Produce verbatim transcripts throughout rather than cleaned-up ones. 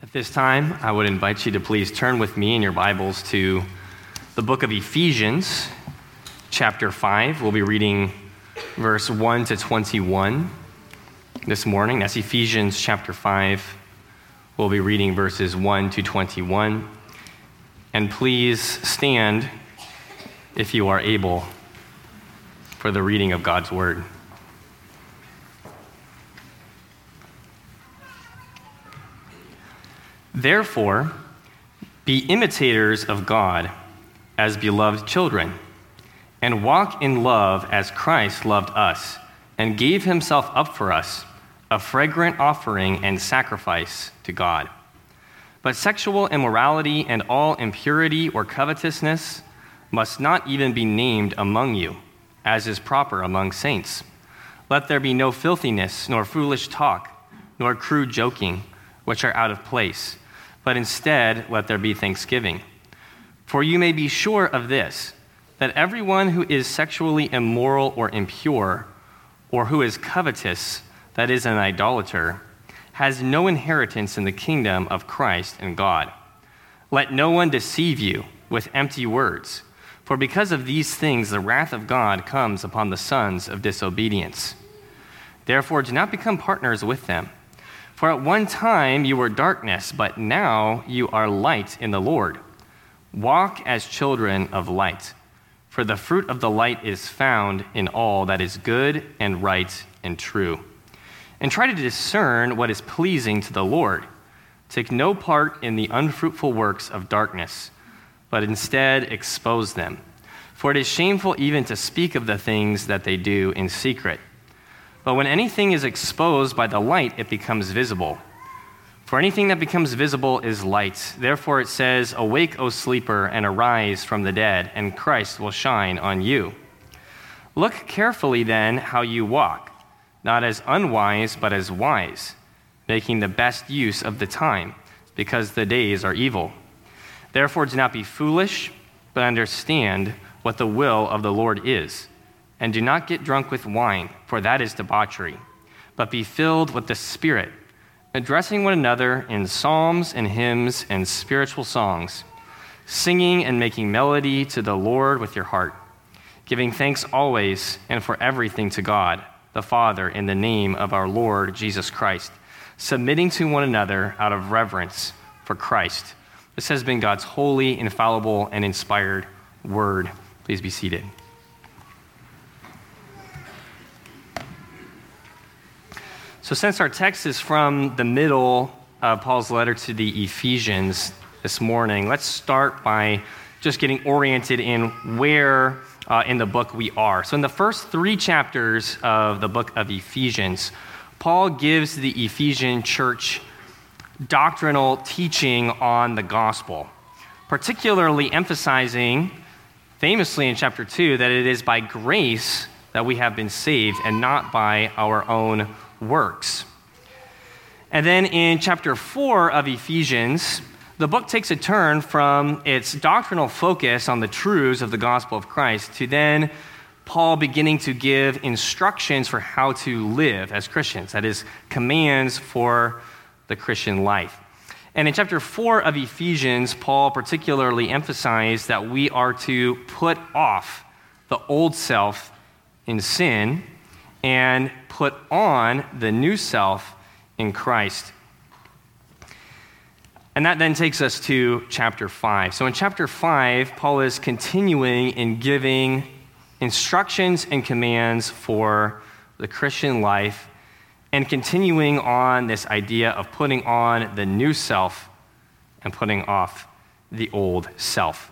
At this time, I would invite you to please turn with me in your Bibles to the book of Ephesians, chapter five. We'll be reading verse one to twenty-one this morning. That's Ephesians chapter five. We'll be reading verses one to twenty-one. And please stand, if you are able, for the reading of God's word. Therefore, be imitators of God as beloved children, and walk in love as Christ loved us, and gave himself up for us, a fragrant offering and sacrifice to God. But sexual immorality and all impurity or covetousness must not even be named among you, as is proper among saints. Let there be no filthiness, nor foolish talk, nor crude joking, which are out of place, but instead let there be thanksgiving. For you may be sure of this, that everyone who is sexually immoral or impure, or who is covetous, that is an idolater, has no inheritance in the kingdom of Christ and God. Let no one deceive you with empty words, for because of these things the wrath of God comes upon the sons of disobedience. Therefore do not become partners with them. For at one time you were darkness, but now you are light in the Lord. Walk as children of light, for the fruit of the light is found in all that is good and right and true. And try to discern what is pleasing to the Lord. Take no part in the unfruitful works of darkness, but instead expose them. For it is shameful even to speak of the things that they do in secret. But when anything is exposed by the light, it becomes visible. For anything that becomes visible is light. Therefore it says, "Awake, O sleeper, and arise from the dead, and Christ will shine on you." Look carefully then how you walk, not as unwise, but as wise, making the best use of the time, because the days are evil. Therefore do not be foolish, but understand what the will of the Lord is. And do not get drunk with wine, for that is debauchery, but be filled with the Spirit, addressing one another in psalms and hymns and spiritual songs, singing and making melody to the Lord with your heart, giving thanks always and for everything to God, the Father, in the name of our Lord Jesus Christ, submitting to one another out of reverence for Christ. This has been God's holy, infallible, and inspired word. Please be seated. So since our text is from the middle of Paul's letter to the Ephesians this morning, let's start by just getting oriented in where uh, in the book we are. So in the first three chapters of the book of Ephesians, Paul gives the Ephesian church doctrinal teaching on the gospel, particularly emphasizing, famously in chapter two, that it is by grace that we have been saved and not by our own works. And then in chapter four of Ephesians, the book takes a turn from its doctrinal focus on the truths of the gospel of Christ to then Paul beginning to give instructions for how to live as Christians, that is, commands for the Christian life. And in chapter four of Ephesians, Paul particularly emphasized that we are to put off the old self in sin and put on the new self in Christ. And that then takes us to chapter five. So in chapter five, Paul is continuing in giving instructions and commands for the Christian life and continuing on this idea of putting on the new self and putting off the old self.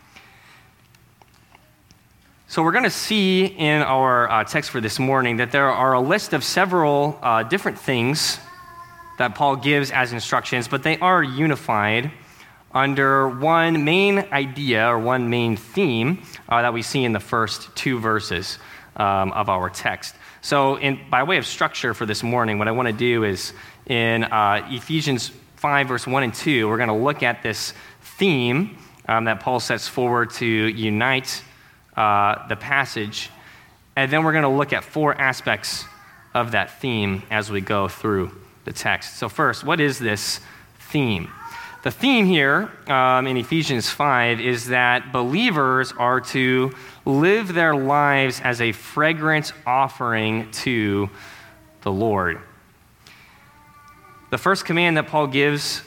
So we're going to see in our uh, text for this morning that there are a list of several uh, different things that Paul gives as instructions, but they are unified under one main idea or one main theme uh, that we see in the first two verses um, of our text. So in, by way of structure for this morning, what I want to do is in uh, Ephesians five, verse one and two, we're going to look at this theme um, that Paul sets forward to unite Uh, the passage, and then we're going to look at four aspects of that theme as we go through the text. So first, what is this theme. The theme here um, in Ephesians five is that believers are to live their lives as a fragrant offering to the Lord. The first command that Paul gives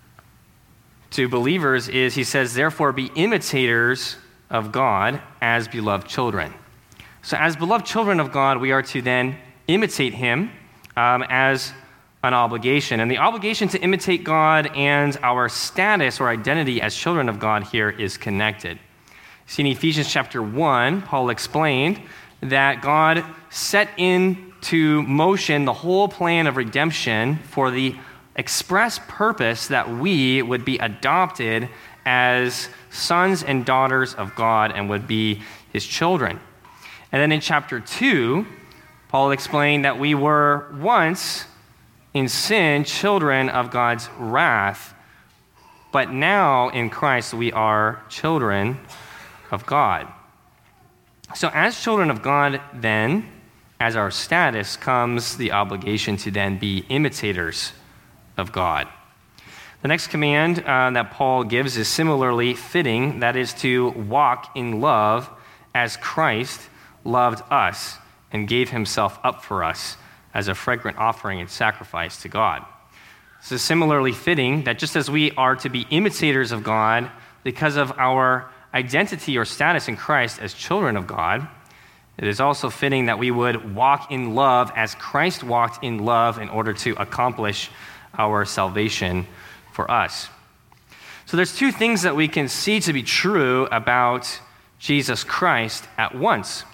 to believers is, he says, therefore be imitators of God as beloved children. So as beloved children of God, we are to then imitate him um, as an obligation. And the obligation to imitate God and our status or identity as children of God here is connected. See, in Ephesians chapter one, Paul explained that God set into motion the whole plan of redemption for the express purpose that we would be adopted as sons and daughters of God and would be his children. And then in chapter two, Paul explained that we were once in sin, children of God's wrath, but now in Christ we are children of God. So as children of God, then, as our status, comes the obligation to then be imitators of God. The next command uh, that Paul gives is similarly fitting, that is to walk in love as Christ loved us and gave himself up for us as a fragrant offering and sacrifice to God. This is similarly fitting that just as we are to be imitators of God because of our identity or status in Christ as children of God, it is also fitting that we would walk in love as Christ walked in love in order to accomplish our salvation for us. So there's two things that we can see to be true about Jesus Christ at once.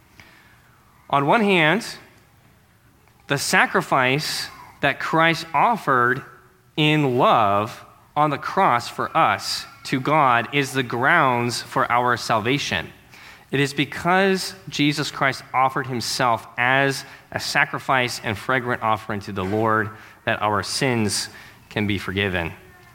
On one hand, the sacrifice that Christ offered in love on the cross for us to God is the grounds for our salvation. It is because Jesus Christ offered himself as a sacrifice and fragrant offering to the Lord that our sins can be forgiven.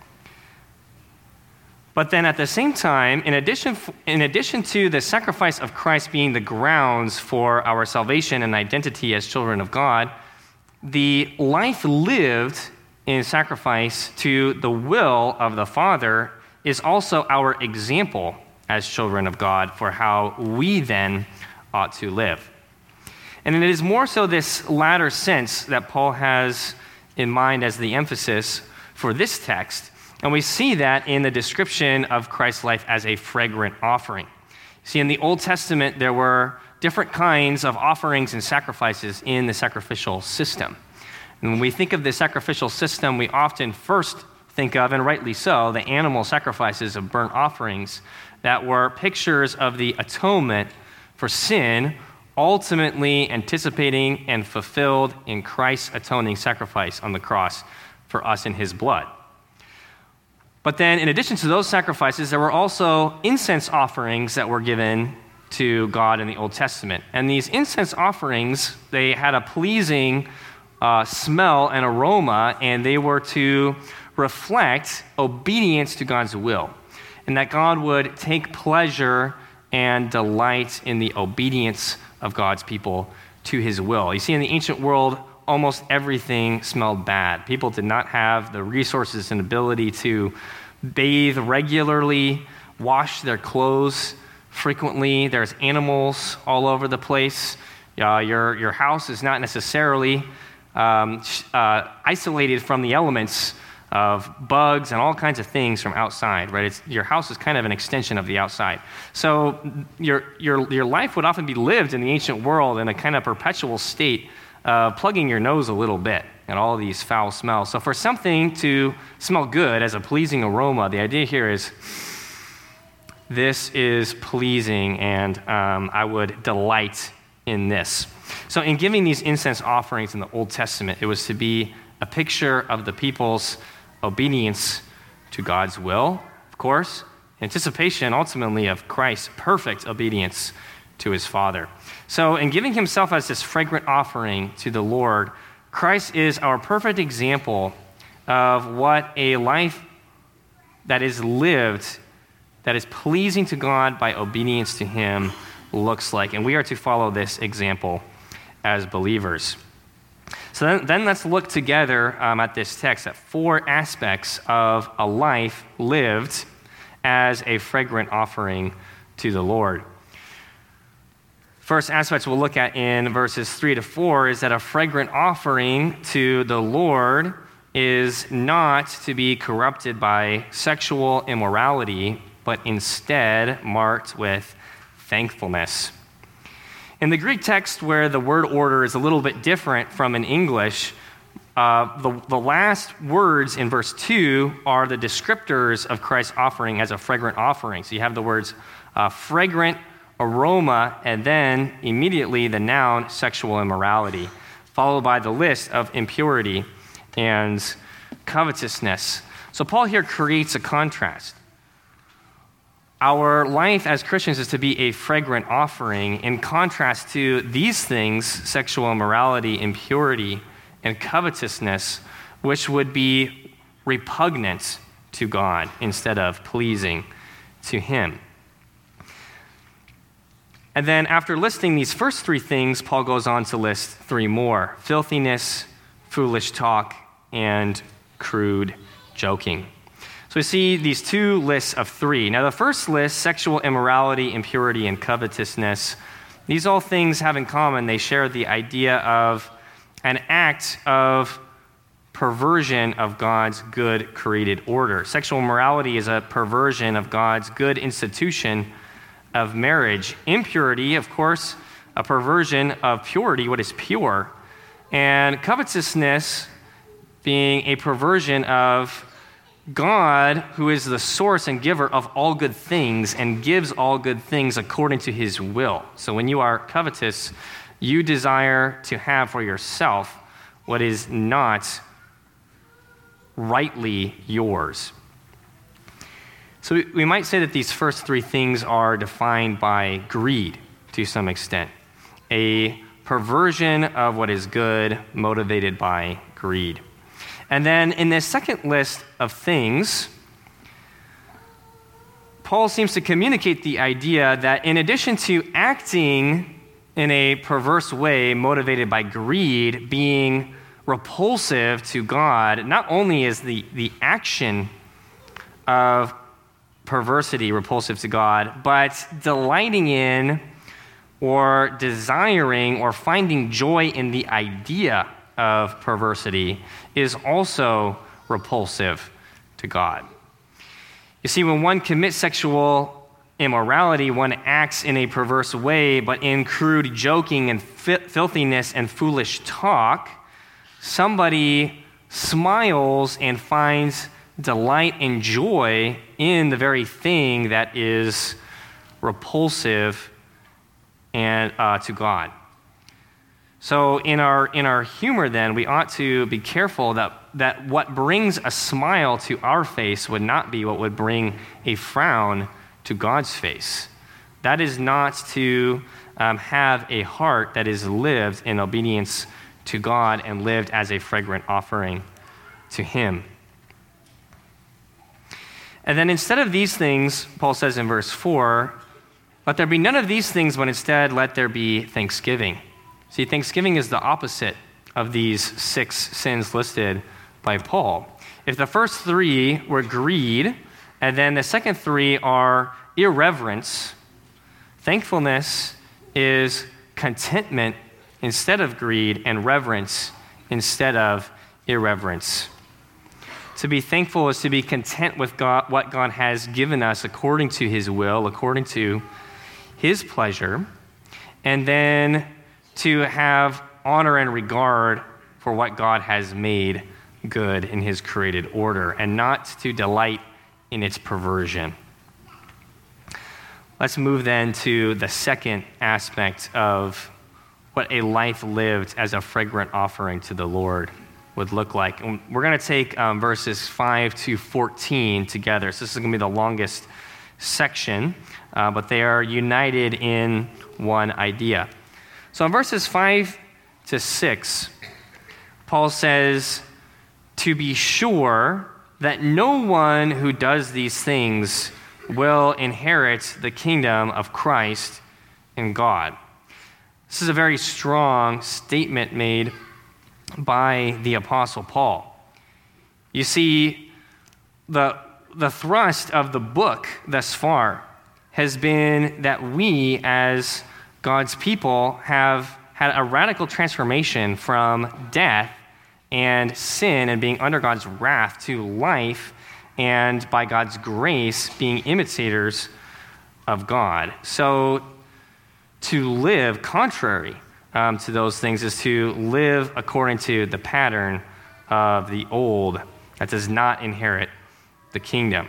But then at the same time, in addition, in addition to the sacrifice of Christ being the grounds for our salvation and identity as children of God, the life lived in sacrifice to the will of the Father is also our example as children of God for how we then ought to live. And it is more so this latter sense that Paul has in mind as the emphasis for this text. And we see that in the description of Christ's life as a fragrant offering. See, in the Old Testament, there were different kinds of offerings and sacrifices in the sacrificial system. And when we think of the sacrificial system, we often first think of, and rightly so, the animal sacrifices of burnt offerings that were pictures of the atonement for sin, ultimately anticipating and fulfilled in Christ's atoning sacrifice on the cross for us in his blood. But then, in addition to those sacrifices, there were also incense offerings that were given to God in the Old Testament. And these incense offerings, they had a pleasing uh, smell and aroma, and they were to reflect obedience to God's will, and that God would take pleasure and delight in the obedience of God's people to his will. You see, in the ancient world, almost everything smelled bad. People did not have the resources and ability to bathe regularly, wash their clothes frequently. There's animals all over the place. Uh, your, your house is not necessarily um, uh, isolated from the elements of bugs and all kinds of things from outside, right? It's, your house is kind of an extension of the outside. So your, your, your life would often be lived in the ancient world in a kind of perpetual state of plugging your nose a little bit at all these foul smells. So for something to smell good as a pleasing aroma, the idea here is this is pleasing, and um, I would delight in this. So in giving these incense offerings in the Old Testament, it was to be a picture of the people's obedience to God's will, of course, anticipation ultimately of Christ's perfect obedience to his Father. So in giving himself as this fragrant offering to the Lord, Christ is our perfect example of what a life that is lived, that is pleasing to God by obedience to him, looks like. And we are to follow this example as believers. So then, then let's look together um, at this text at four aspects of a life lived as a fragrant offering to the Lord. First aspect we'll look at in verses three to four is that a fragrant offering to the Lord is not to be corrupted by sexual immorality, but instead marked with thankfulness. In the Greek text, where the word order is a little bit different from in English, uh, the, the last words in verse two are the descriptors of Christ's offering as a fragrant offering. So you have the words uh, fragrant, aroma, and then immediately the noun sexual immorality, followed by the list of impurity and covetousness. So Paul here creates a contrast. Our life as Christians is to be a fragrant offering in contrast to these things, sexual immorality, impurity, and covetousness, which would be repugnant to God instead of pleasing to Him. And then after listing these first three things, Paul goes on to list three more: filthiness, foolish talk, and crude joking. So we see these two lists of three. Now the first list, sexual immorality, impurity, and covetousness, these all things have in common, they share the idea of an act of perversion of God's good created order. Sexual immorality is a perversion of God's good institution of marriage. Impurity, of course, a perversion of purity, what is pure. And covetousness being a perversion of God, who is the source and giver of all good things and gives all good things according to His will. So when you are covetous, you desire to have for yourself what is not rightly yours. So we might say that these first three things are defined by greed to some extent, a perversion of what is good motivated by greed. And then in this second list of things, Paul seems to communicate the idea that in addition to acting in a perverse way motivated by greed, being repulsive to God, not only is the, the action of perversity repulsive to God, but delighting in or desiring or finding joy in the idea of perversity is also repulsive to God. You see, when one commits sexual immorality, one acts in a perverse way, but in crude joking and fi- filthiness and foolish talk, somebody smiles and finds delight and joy in the very thing that is repulsive and uh, to God. So in our in our humor, then, we ought to be careful that, that what brings a smile to our face would not be what would bring a frown to God's face. That is not to um, have a heart that is lived in obedience to God and lived as a fragrant offering to Him. And then instead of these things, Paul says in verse four, let there be none of these things, but instead let there be thanksgiving. See, thanksgiving is the opposite of these six sins listed by Paul. If the first three were greed, and then the second three are irreverence, thankfulness is contentment instead of greed, and reverence instead of irreverence. To be thankful is to be content with God, what God has given us according to His will, according to His pleasure, and then to have honor and regard for what God has made good in His created order, and not to delight in its perversion. Let's move then to the second aspect of what a life lived as a fragrant offering to the Lord would look like. And we're going to take um, verses five to fourteen together. So this is going to be the longest section, uh, but they are united in one idea. So in verses five to six, Paul says, to be sure that no one who does these things will inherit the kingdom of Christ and God. This is a very strong statement made by the Apostle Paul. You see, the, the thrust of the book thus far has been that we, as God's people, have had a radical transformation from death and sin and being under God's wrath to life, and by God's grace, being imitators of God. So to live contrary um, to those things is to live according to the pattern of the old that does not inherit the kingdom.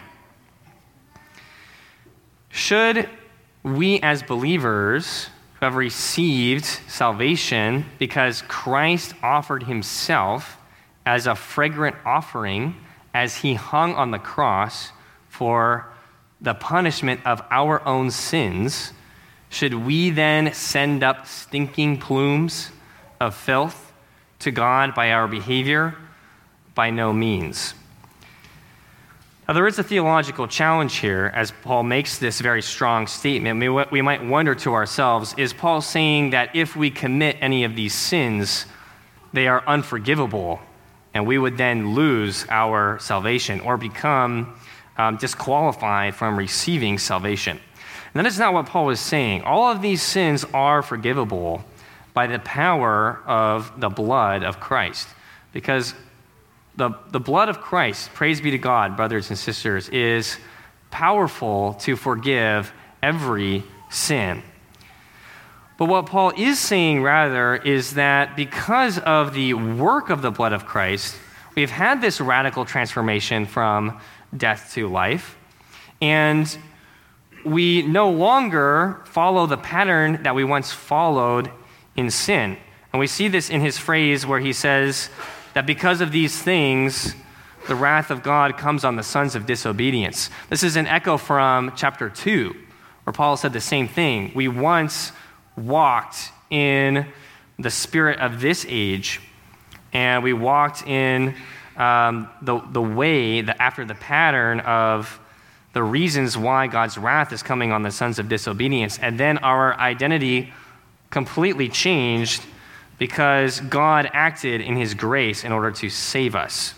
Should we as believers who have received salvation because Christ offered himself as a fragrant offering as he hung on the cross for the punishment of our own sins, should we then send up stinking plumes of filth to God by our behavior? By no means. Now, there is a theological challenge here as Paul makes this very strong statement. We, we might wonder to ourselves, is Paul saying that if we commit any of these sins, they are unforgivable, and we would then lose our salvation or become um, disqualified from receiving salvation? And that is not what Paul is saying. All of these sins are forgivable by the power of the blood of Christ, because The, the blood of Christ, praise be to God, brothers and sisters, is powerful to forgive every sin. But what Paul is saying, rather, is that because of the work of the blood of Christ, we've had this radical transformation from death to life, and we no longer follow the pattern that we once followed in sin. And we see this in his phrase where he says that because of these things, the wrath of God comes on the sons of disobedience. This is an echo from chapter two, where Paul said the same thing. We once walked in the spirit of this age, and we walked in um, the, the way, that after the pattern of the reasons why God's wrath is coming on the sons of disobedience. And then our identity completely changed because God acted in his grace in order to save us.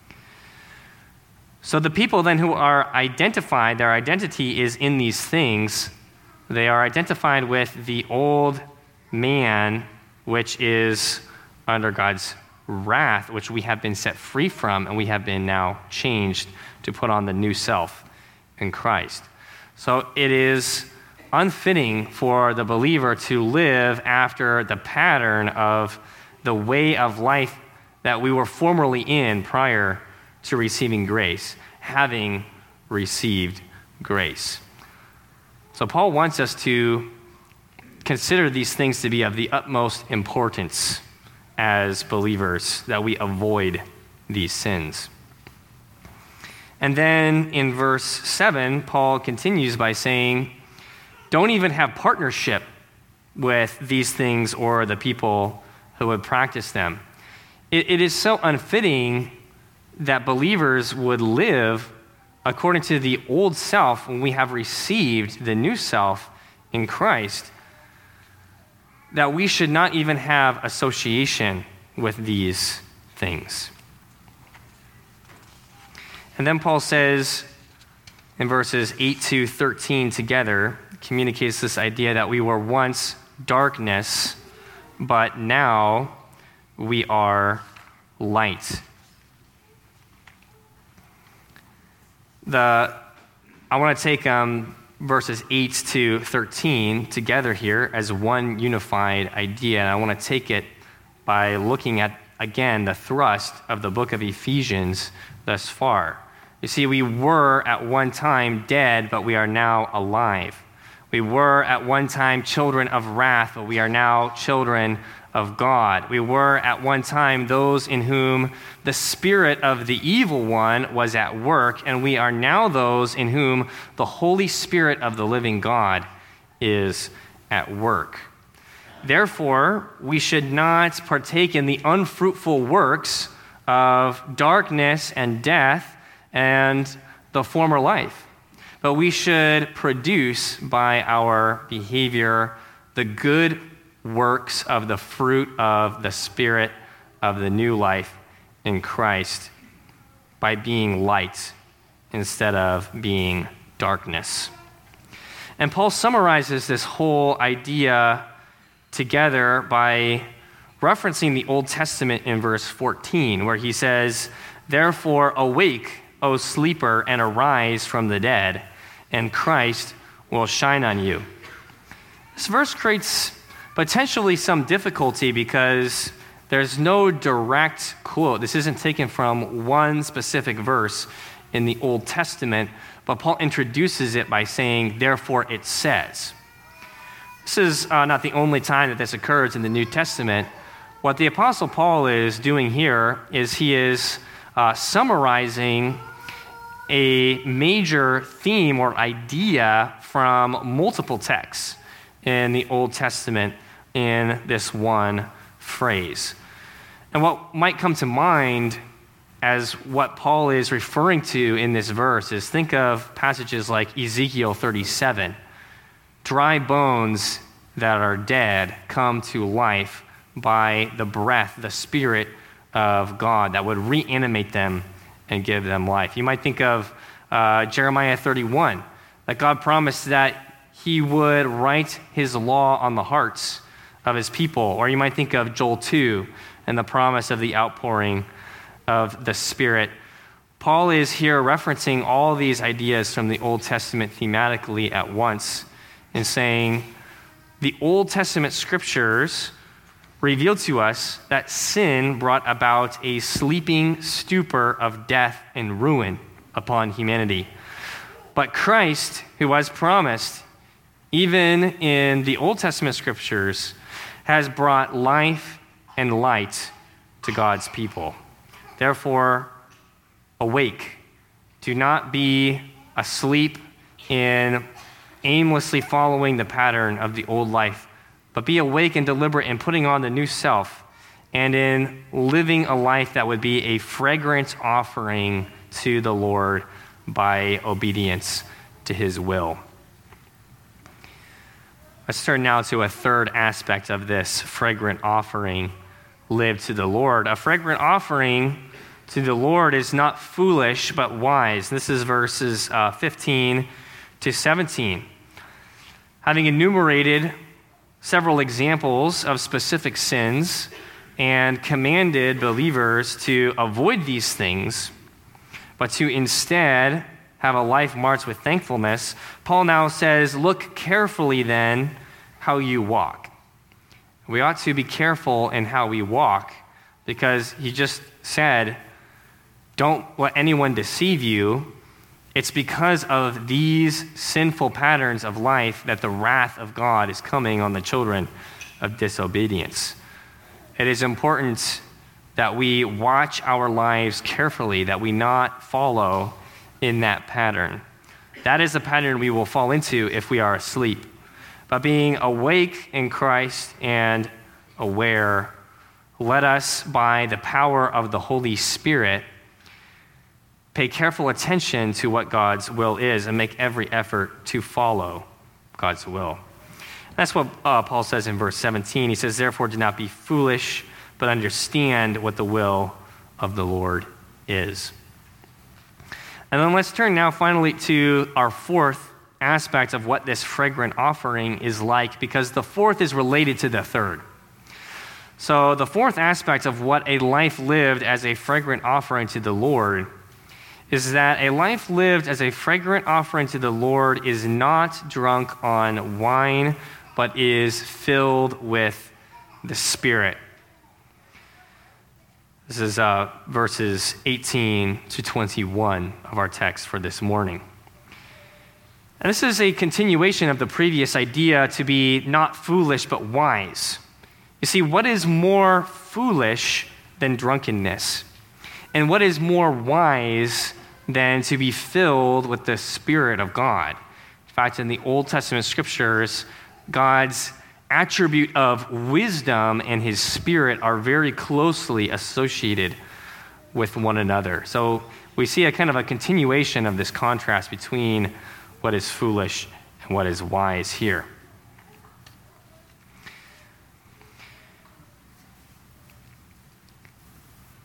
So the people then who are identified, their identity is in these things. They are identified with the old man, which is under God's wrath, which we have been set free from, and we have been now changed to put on the new self in Christ. So it is unfitting for the believer to live after the pattern of the way of life that we were formerly in prior to receiving grace, having received grace. So Paul wants us to consider these things to be of the utmost importance as believers, that we avoid these sins. And then in verse seven, Paul continues by saying, don't even have partnership with these things or the people who would practice them. It, it is so unfitting that believers would live according to the old self when we have received the new self in Christ, that we should not even have association with these things. And then Paul says in verses eight to thirteen together, communicates this idea that we were once darkness, but now we are light. The I want to take um, verses eight to thirteen together here as one unified idea, and I want to take it by looking at, again, the thrust of the book of Ephesians thus far. You see, we were at one time dead, but we are now alive. We were at one time children of wrath, but we are now children of God. We were at one time those in whom the spirit of the evil one was at work, and we are now those in whom the Holy Spirit of the living God is at work. Therefore, we should not partake in the unfruitful works of darkness and death and the former life. But we should produce by our behavior the good works of the fruit of the Spirit of the new life in Christ by being light instead of being darkness. And Paul summarizes this whole idea together by referencing the Old Testament in verse fourteen, where he says, "Therefore awake, O sleeper, and arise from the dead, and Christ will shine on you." This verse creates potentially some difficulty because there's no direct quote. This isn't taken from one specific verse in the Old Testament, but Paul introduces it by saying, "Therefore it says." This is uh, not the only time that this occurs in the New Testament. What the Apostle Paul is doing here is he is uh, summarizing a major theme or idea from multiple texts in the Old Testament in this one phrase. And what might come to mind as what Paul is referring to in this verse is think of passages like Ezekiel thirty-seven. Dry bones that are dead come to life by the breath, the Spirit of God that would reanimate them and give them life. You might think of uh, Jeremiah thirty-one, that God promised that he would write his law on the hearts of his people. Or you might think of Joel two and the promise of the outpouring of the Spirit. Paul is here referencing all these ideas from the Old Testament thematically at once and saying the Old Testament scriptures reveal to us that sin brought about a sleeping stupor of death and ruin upon humanity. But Christ, who was promised, even in the Old Testament scriptures, has brought life and light to God's people. Therefore, awake. Do not be asleep in aimlessly following the pattern of the old life, but be awake and deliberate in putting on the new self and in living a life that would be a fragrant offering to the Lord by obedience to his will. Let's turn now to a third aspect of this fragrant offering lived to the Lord. A fragrant offering to the Lord is not foolish, but wise. This is verses uh, fifteen to seventeen. Having enumerated several examples of specific sins and commanded believers to avoid these things, but to instead have a life marked with thankfulness, Paul now says, look carefully then how you walk. We ought to be careful in how we walk because he just said, don't let anyone deceive you. It's because of these sinful patterns of life that the wrath of God is coming on the children of disobedience. It is important that we watch our lives carefully, that we not follow in that pattern. That is the pattern we will fall into if we are asleep. But being awake in Christ and aware, let us, by the power of the Holy Spirit, pay careful attention to what God's will is and make every effort to follow God's will. That's what uh, Paul says in verse seventeen. He says, therefore, do not be foolish, but understand what the will of the Lord is. And then let's turn now finally to our fourth aspect of what this fragrant offering is like, because the fourth is related to the third. So the fourth aspect of what a life lived as a fragrant offering to the Lord is that a life lived as a fragrant offering to the Lord is not drunk on wine, but is filled with the Spirit. This is uh, verses eighteen to twenty-one of our text for this morning. And this is a continuation of the previous idea to be not foolish, but wise. You see, what is more foolish than drunkenness? And what is more wise than to be filled with the Spirit of God? In fact, in the Old Testament scriptures, God's attribute of wisdom and his Spirit are very closely associated with one another. So we see a kind of a continuation of this contrast between what is foolish and what is wise here.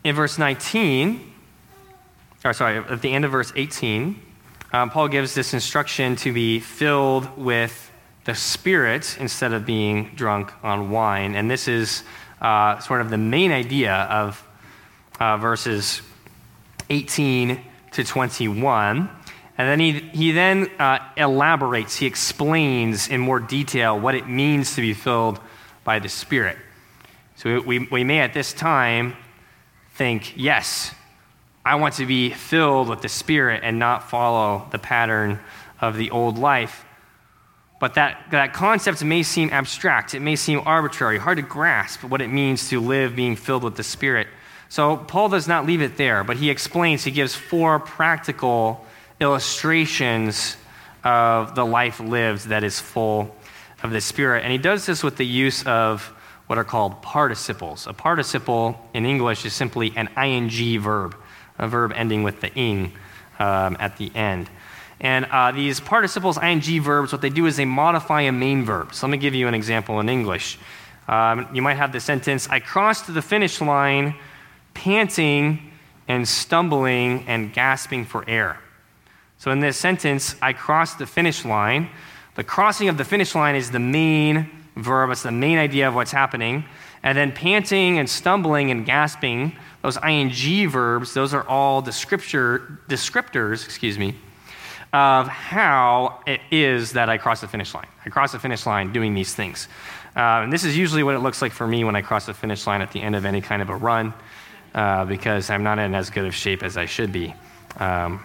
in verse nineteen, or sorry, at the end of verse eighteen, um, Paul gives this instruction to be filled with the Spirit instead of being drunk on wine. And this is uh, sort of the main idea of uh, verses eighteen to twenty-one. And then he, he then uh, elaborates, he explains in more detail what it means to be filled by the Spirit. So we, we may at this time think, yes, I want to be filled with the Spirit and not follow the pattern of the old life. But that, that concept may seem abstract. It may seem arbitrary, hard to grasp what it means to live being filled with the Spirit. So Paul does not leave it there, but he explains, he gives four practical illustrations of the life lived that is full of the Spirit. And he does this with the use of what are called participles. A participle in English is simply an ing verb, a verb ending with the ing um, at the end. And uh, these participles, ing verbs, what they do is they modify a main verb. So let me give you an example in English. Um, you might have the sentence, I crossed the finish line panting and stumbling and gasping for air. So in this sentence, I crossed the finish line. The crossing of the finish line is the main verb. It's the main idea of what's happening. And then panting and stumbling and gasping, those ing verbs, those are all descriptor, descriptors, excuse me, of how it is that I cross the finish line. I cross the finish line doing these things. Uh, and this is usually what it looks like for me when I cross the finish line at the end of any kind of a run, uh, because I'm not in as good of shape as I should be. Um,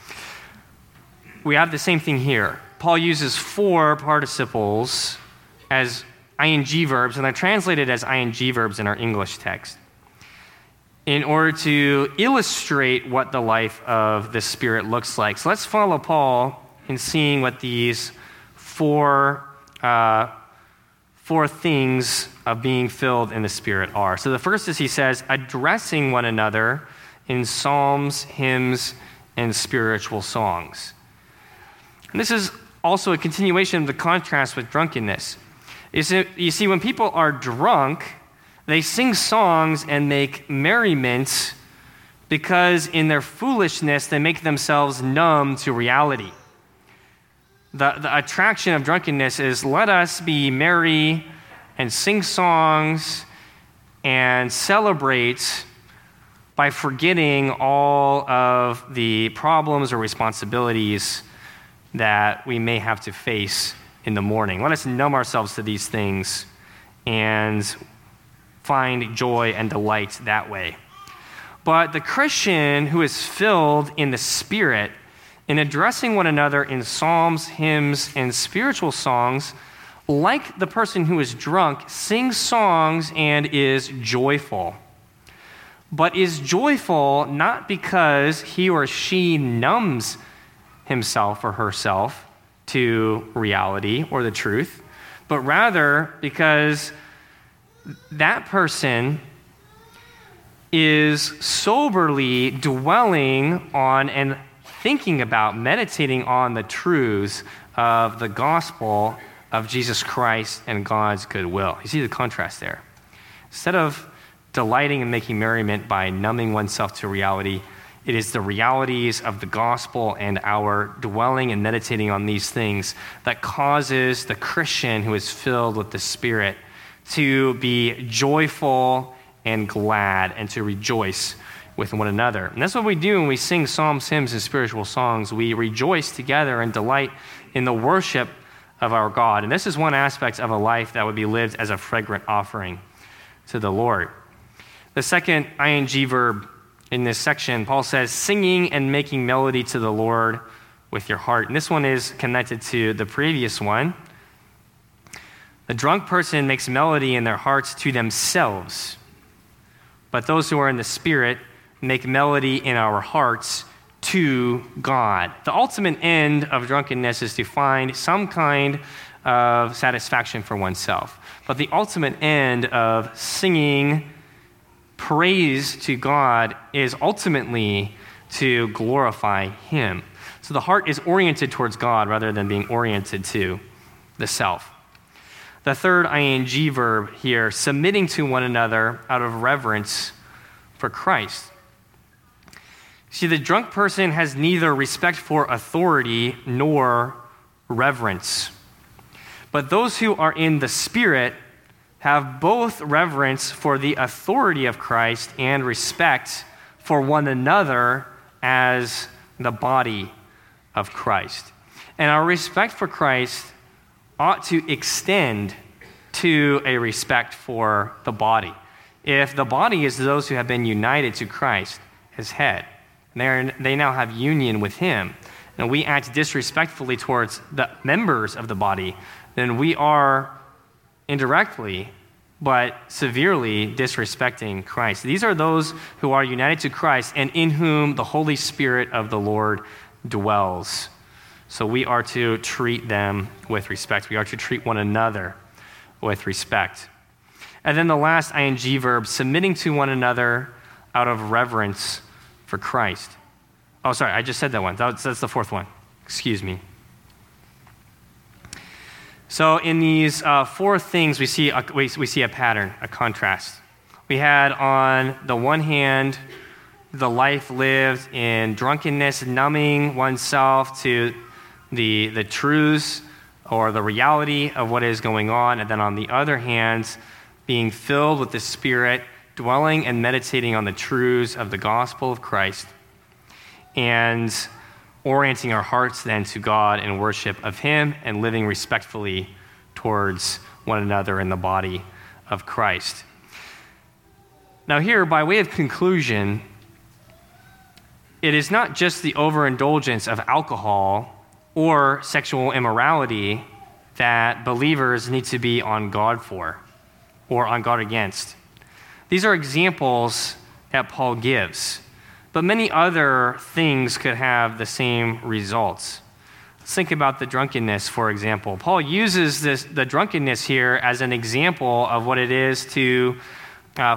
We have the same thing here. Paul uses four participles as ing verbs, and they're translated as ing verbs in our English text, in order to illustrate what the life of the Spirit looks like. So let's follow Paul in seeing what these four, uh, four things of being filled in the Spirit are. So the first is, he says, addressing one another in psalms, hymns, and spiritual songs. And this is also a continuation of the contrast with drunkenness. You see, when people are drunk, they sing songs and make merriment because in their foolishness, they make themselves numb to reality. The, the attraction of drunkenness is, let us be merry and sing songs and celebrate by forgetting all of the problems or responsibilities that we may have to face in the morning. Let us numb ourselves to these things and find joy and delight that way. But the Christian who is filled in the Spirit, in addressing one another in psalms, hymns, and spiritual songs, like the person who is drunk, sings songs and is joyful. But is joyful not because he or she numbs himself or herself to reality or the truth, but rather because that person is soberly dwelling on and thinking about, meditating on the truths of the gospel of Jesus Christ and God's goodwill. You see the contrast there. Instead of delighting and making merriment by numbing oneself to reality, it is the realities of the gospel and our dwelling and meditating on these things that causes the Christian who is filled with the Spirit to be joyful and glad and to rejoice with one another. And that's what we do when we sing psalms, hymns, and spiritual songs. We rejoice together and delight in the worship of our God. And this is one aspect of a life that would be lived as a fragrant offering to the Lord. The second ing verb in this section, Paul says, singing and making melody to the Lord with your heart. And this one is connected to the previous one. The drunk person makes melody in their hearts to themselves, but those who are in the Spirit make melody in our hearts to God. The ultimate end of drunkenness is to find some kind of satisfaction for oneself. But the ultimate end of singing praise to God is ultimately to glorify Him. So the heart is oriented towards God rather than being oriented to the self. The third ing verb here, submitting to one another out of reverence for Christ. See, the drunk person has neither respect for authority nor reverence. But those who are in the Spirit have both reverence for the authority of Christ and respect for one another as the body of Christ. And our respect for Christ ought to extend to a respect for the body. If the body is those who have been united to Christ as head, they they now have union with him, and we act disrespectfully towards the members of the body, then we are indirectly but severely disrespecting Christ. These are those who are united to Christ and in whom the Holy Spirit of the Lord dwells. So we are to treat them with respect. We are to treat one another with respect. And then the last ing verb, submitting to one another out of reverence for Christ. Oh, sorry, I just said that one. That's, that's the fourth one. Excuse me. So in these uh, four things, we see, a, we, we see a pattern, a contrast. We had on the one hand, the life lived in drunkenness, numbing oneself to the, the truths or the reality of what is going on. And then on the other hand, being filled with the Spirit, dwelling and meditating on the truths of the gospel of Christ, and orienting our hearts then to God in worship of him and living respectfully towards one another in the body of Christ. Now here, by way of conclusion, it is not just the overindulgence of alcohol or sexual immorality that believers need to be on guard for or on guard against. These are examples that Paul gives, but many other things could have the same results. Let's think about the drunkenness, for example. Paul uses this, the drunkenness here as an example of what it is to uh,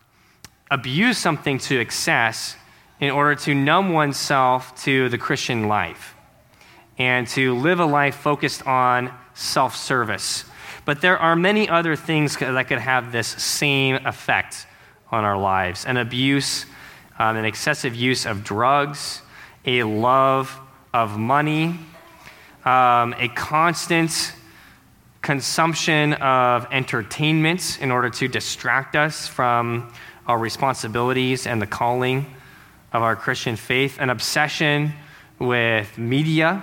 abuse something to excess in order to numb oneself to the Christian life and to live a life focused on self-service. But there are many other things that could have this same effect on our lives: an abuse, Um, an excessive use of drugs, a love of money, um, a constant consumption of entertainment in order to distract us from our responsibilities and the calling of our Christian faith, an obsession with media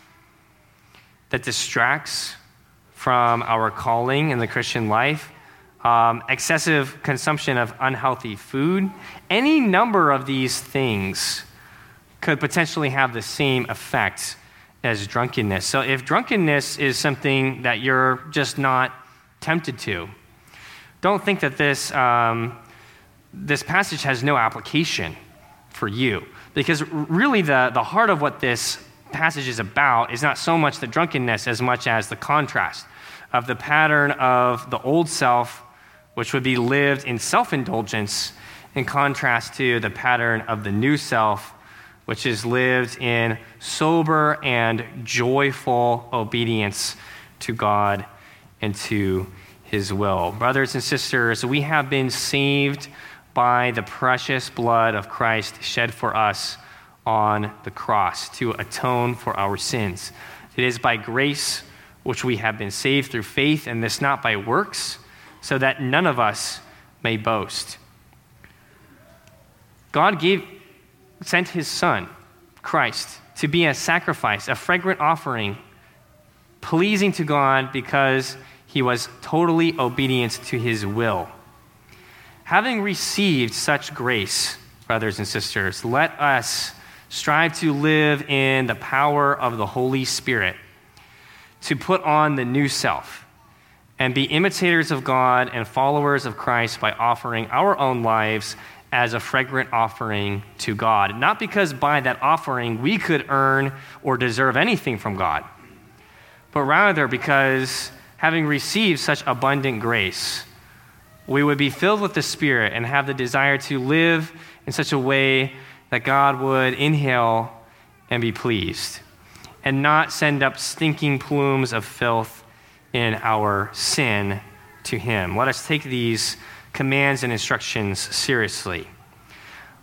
that distracts from our calling in the Christian life, Um, excessive consumption of unhealthy food. Any number of these things could potentially have the same effect as drunkenness. So if drunkenness is something that you're just not tempted to, don't think that this, um, this passage has no application for you. Because really the, the heart of what this passage is about is not so much the drunkenness as much as the contrast of the pattern of the old self, which would be lived in self-indulgence, in contrast to the pattern of the new self, which is lived in sober and joyful obedience to God and to his will. Brothers and sisters, we have been saved by the precious blood of Christ shed for us on the cross to atone for our sins. It is by grace which we have been saved through faith, and this not by works, so that none of us may boast. God gave, sent his Son, Christ, to be a sacrifice, a fragrant offering, pleasing to God because he was totally obedient to his will. Having received such grace, brothers and sisters, let us strive to live in the power of the Holy Spirit, to put on the new self, and be imitators of God and followers of Christ by offering our own lives as a fragrant offering to God. Not because by that offering we could earn or deserve anything from God, but rather because having received such abundant grace, we would be filled with the Spirit and have the desire to live in such a way that God would inhale and be pleased, and not send up stinking plumes of filth in our sin to him. Let us take these commands and instructions seriously.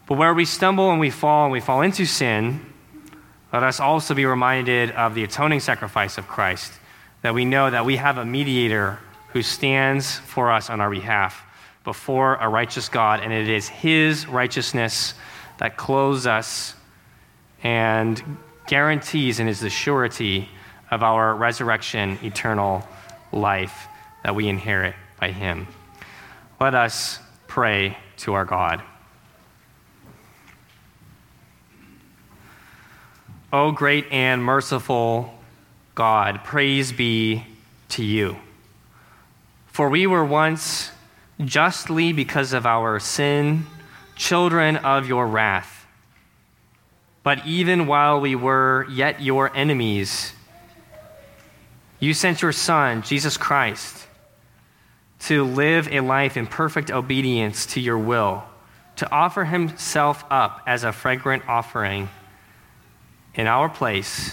But where we stumble and we fall and we fall into sin, let us also be reminded of the atoning sacrifice of Christ, that we know that we have a mediator who stands for us on our behalf before a righteous God, and it is his righteousness that clothes us and guarantees and is the surety of our resurrection, eternal life that we inherit by him. Let us pray to our God. O great and merciful God, praise be to you. For we were once justly, because of our sin, children of your wrath. But even while we were yet your enemies, you sent your Son, Jesus Christ, to live a life in perfect obedience to your will, to offer himself up as a fragrant offering in our place,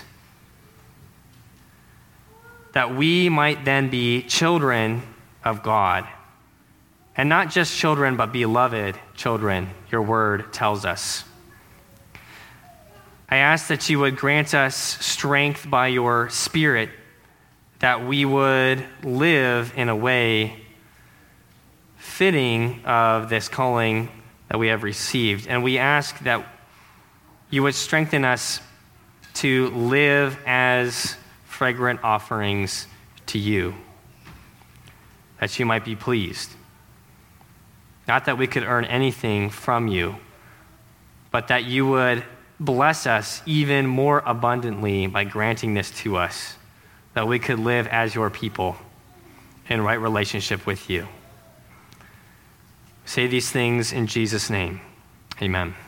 that we might then be children of God. And not just children, but beloved children, your word tells us. I ask that you would grant us strength by your Spirit, that we would live in a way fitting of this calling that we have received. And we ask that you would strengthen us to live as fragrant offerings to you, that you might be pleased. Not that we could earn anything from you, but that you would bless us even more abundantly by granting this to us, that we could live as your people in right relationship with you. Say these things in Jesus' name. Amen.